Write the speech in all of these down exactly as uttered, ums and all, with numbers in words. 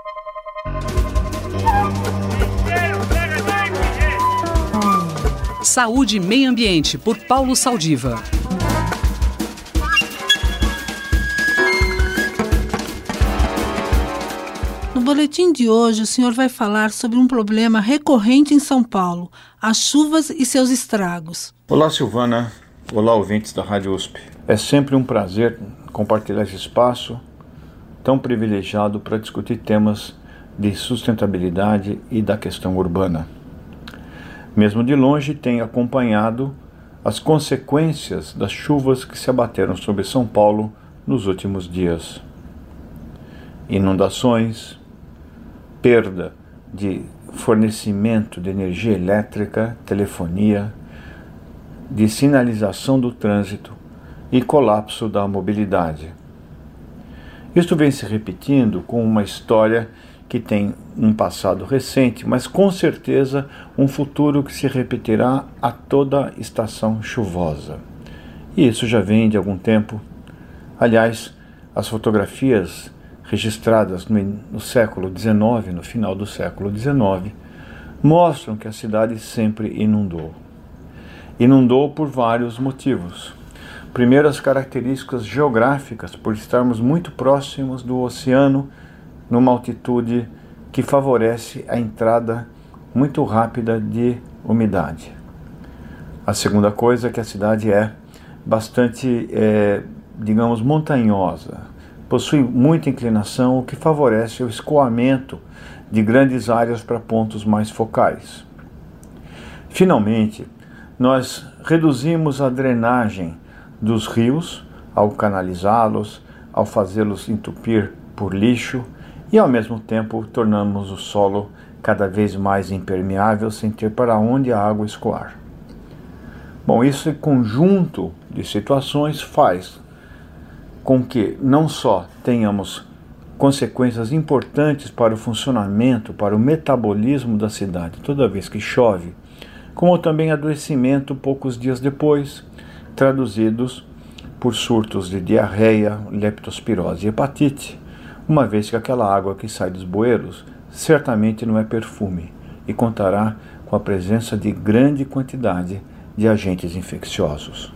Saúde e Meio Ambiente, por Paulo Saldiva. No boletim de hoje, o senhor vai falar sobre um problema recorrente em São Paulo, as chuvas e seus estragos. Olá, Silvana. Olá, ouvintes da Rádio U S P. É sempre um prazer compartilhar esse espaço tão privilegiado para discutir temas de sustentabilidade e da questão urbana. Mesmo de longe, tenho acompanhado as consequências das chuvas que se abateram sobre São Paulo nos últimos dias. Inundações, perda de fornecimento de energia elétrica, telefonia, de sinalização do trânsito e colapso da mobilidade. Isto vem se repetindo com uma história que tem um passado recente, mas com certeza um futuro que se repetirá a toda estação chuvosa. E isso já vem de algum tempo. Aliás, as fotografias registradas no, no século dezenove, no final do século dezenove, mostram que a cidade sempre inundou. Inundou por vários motivos. Primeiro, as características geográficas, por estarmos muito próximos do oceano, numa altitude que favorece a entrada muito rápida de umidade. A segunda coisa é que a cidade é bastante, é, digamos, montanhosa. Possui muita inclinação, o que favorece o escoamento de grandes áreas para pontos mais focais. Finalmente, nós reduzimos a drenagem dos rios ao canalizá-los, ao fazê-los entupir por lixo, e ao mesmo tempo tornamos o solo cada vez mais impermeável sem ter para onde a água escoar. Bom, esse conjunto de situações faz com que não só tenhamos consequências importantes para o funcionamento, para o metabolismo da cidade toda vez que chove, como também adoecimento poucos dias depois, traduzidos por surtos de diarreia, leptospirose e hepatite, uma vez que aquela água que sai dos bueiros certamente não é perfume e contará com a presença de grande quantidade de agentes infecciosos.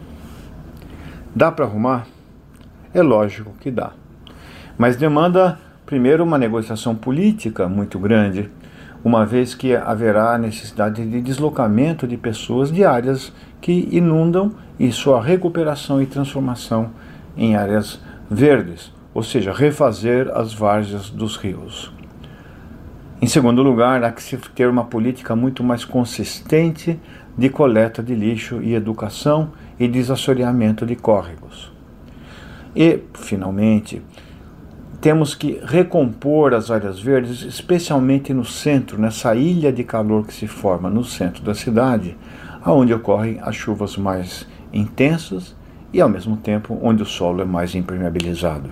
Dá para arrumar? É lógico que dá. Mas demanda, primeiro, uma negociação política muito grande, uma vez que haverá necessidade de deslocamento de pessoas de áreas que inundam e sua recuperação e transformação em áreas verdes, ou seja, refazer as várzeas dos rios. Em segundo lugar, há que se ter uma política muito mais consistente de coleta de lixo e educação e desassoreamento de córregos. E, finalmente, temos que recompor as áreas verdes, especialmente no centro, nessa ilha de calor que se forma no centro da cidade, onde ocorrem as chuvas mais intensas e, ao mesmo tempo, onde o solo é mais impermeabilizado.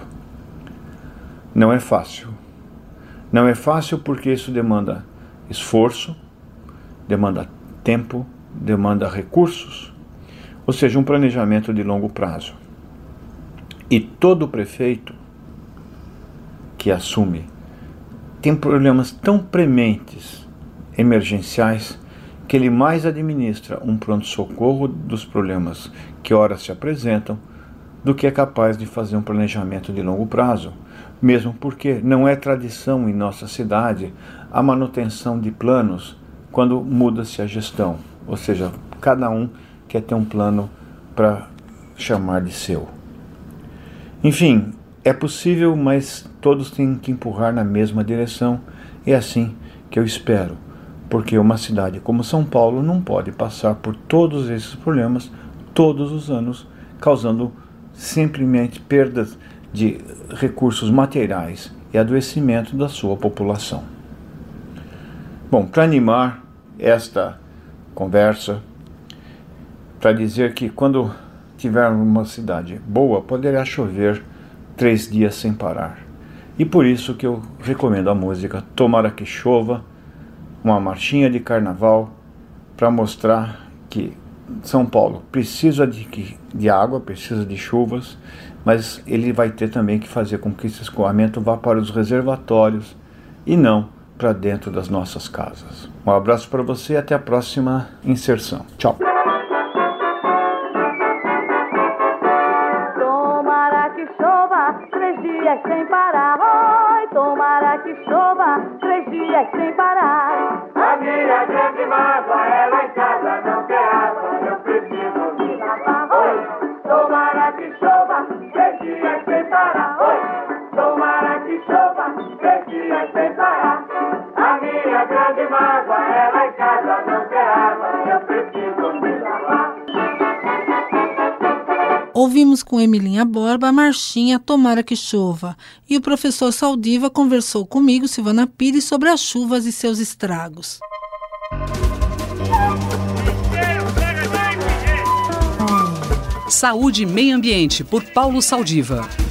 Não é fácil. Não é fácil porque isso demanda esforço, demanda tempo, demanda recursos, ou seja, um planejamento de longo prazo. E todo prefeito que assume tem problemas tão prementes, emergenciais, que ele mais administra um pronto-socorro dos problemas que ora se apresentam do que é capaz de fazer um planejamento de longo prazo, mesmo porque não é tradição em nossa cidade a manutenção de planos quando muda-se a gestão, ou seja, cada um quer ter um plano para chamar de seu. Enfim, é possível, mas todos têm que empurrar na mesma direção, e é assim que eu espero, porque uma cidade como São Paulo não pode passar por todos esses problemas todos os anos, causando simplesmente perdas de recursos materiais e adoecimento da sua população. Bom, para animar esta conversa, para dizer que quando tivermos uma cidade boa, poderá chover três dias sem parar. E por isso que eu recomendo a música Tomara que Chova, uma marchinha de carnaval, para mostrar que São Paulo precisa de, de água, precisa de chuvas, mas ele vai ter também que fazer com que esse escoamento vá para os reservatórios e não para dentro das nossas casas. Um abraço para você e até a próxima inserção. Tchau. Tomara que chova três dias sem parar. Oi, tomara que chova três dias sem parar. A minha grande mágoa é lá em casa não ter água, eu preciso me lavar. Oi, tomara que chova três dias sem parar. Oi, tomara que chova três dias sem parar. A minha grande mágoa é lá em casa não ter água, eu preciso me lavar. Ouvimos com Emilinha Borba a marchinha Tomara que Chova, e o professor Saldiva conversou comigo, Silvana Pires, sobre as chuvas e seus estragos. Saúde e Meio Ambiente, por Paulo Saldiva.